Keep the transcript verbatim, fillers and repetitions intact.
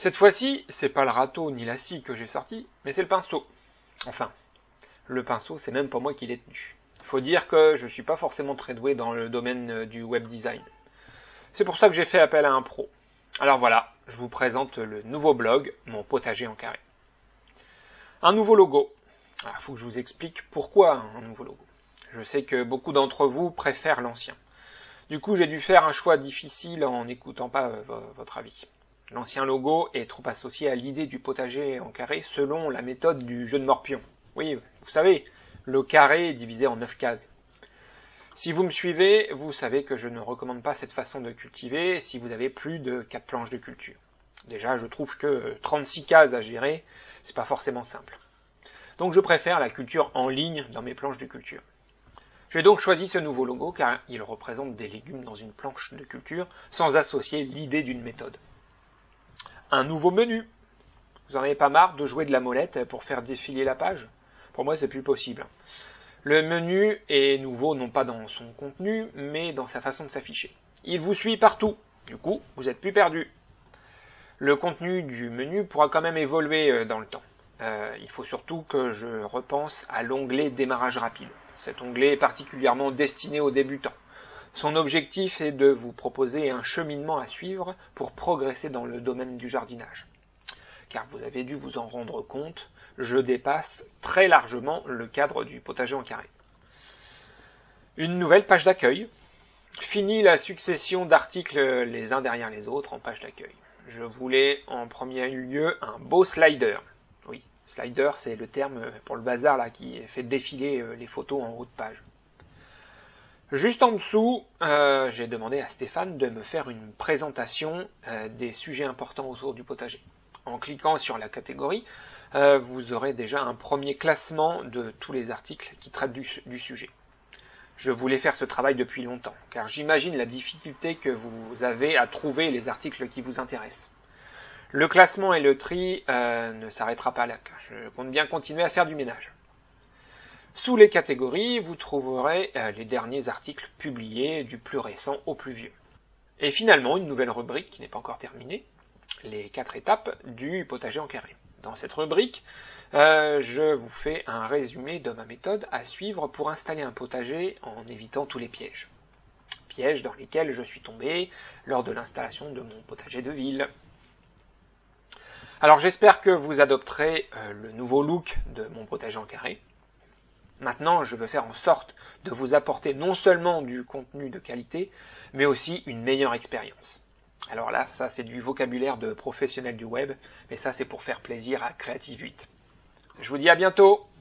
Cette fois-ci, c'est pas le râteau ni la scie que j'ai sorti, mais c'est le pinceau. Enfin, le pinceau, c'est même pas moi qui l'ai tenu. Faut dire que je suis pas forcément très doué dans le domaine du web design. C'est pour ça que j'ai fait appel à un pro. Alors voilà, je vous présente le nouveau blog, Mon potager en carré. Un nouveau logo. Il faut que je vous explique pourquoi un nouveau logo. Je sais que beaucoup d'entre vous préfèrent l'ancien. Du coup, j'ai dû faire un choix difficile en n'écoutant pas euh, votre avis. L'ancien logo est trop associé à l'idée du potager en carré selon la méthode du jeu de morpion. Oui, vous savez, le carré est divisé en neuf cases. Si vous me suivez, vous savez que je ne recommande pas cette façon de cultiver si vous avez plus de quatre planches de culture. Déjà, je trouve que trente-six cases à gérer, c'est pas forcément simple. Donc je préfère la culture en ligne dans mes planches de culture. J'ai donc choisi ce nouveau logo car il représente des légumes dans une planche de culture sans associer l'idée d'une méthode. Un nouveau menu. Vous en avez pas marre de jouer de la molette pour faire défiler la page? Pour moi, c'est plus possible. Le menu est nouveau non pas dans son contenu, mais dans sa façon de s'afficher. Il vous suit partout. Du coup, vous êtes plus perdu. Le contenu du menu pourra quand même évoluer dans le temps. Euh, il faut surtout que je repense à l'onglet démarrage rapide. Cet onglet est particulièrement destiné aux débutants. Son objectif est de vous proposer un cheminement à suivre pour progresser dans le domaine du jardinage. Car vous avez dû vous en rendre compte, je dépasse très largement le cadre du potager en carré. Une nouvelle page d'accueil. Fini la succession d'articles les uns derrière les autres en page d'accueil. Je voulais en premier lieu un beau slider. Oui, slider c'est le terme pour le bazar là qui fait défiler les photos en haut de page. Juste en dessous, euh, j'ai demandé à Stéphane de me faire une présentation euh, des sujets importants autour du potager. En cliquant sur la catégorie, euh, vous aurez déjà un premier classement de tous les articles qui traitent du, du sujet. Je voulais faire ce travail depuis longtemps, car j'imagine la difficulté que vous avez à trouver les articles qui vous intéressent. Le classement et le tri euh, ne s'arrêtera pas là, car je compte bien continuer à faire du ménage. Sous les catégories, vous trouverez euh, les derniers articles publiés du plus récent au plus vieux. Et finalement, une nouvelle rubrique qui n'est pas encore terminée, les quatre étapes du potager en carré. Dans cette rubrique, euh, je vous fais un résumé de ma méthode à suivre pour installer un potager en évitant tous les pièges. Pièges dans lesquels je suis tombé lors de l'installation de mon potager de ville. Alors j'espère que vous adopterez euh, le nouveau look de mon potager en carré. Maintenant, je veux faire en sorte de vous apporter non seulement du contenu de qualité, mais aussi une meilleure expérience. Alors là, ça c'est du vocabulaire de professionnel du web, mais ça c'est pour faire plaisir à Creative huit. Je vous dis à bientôt!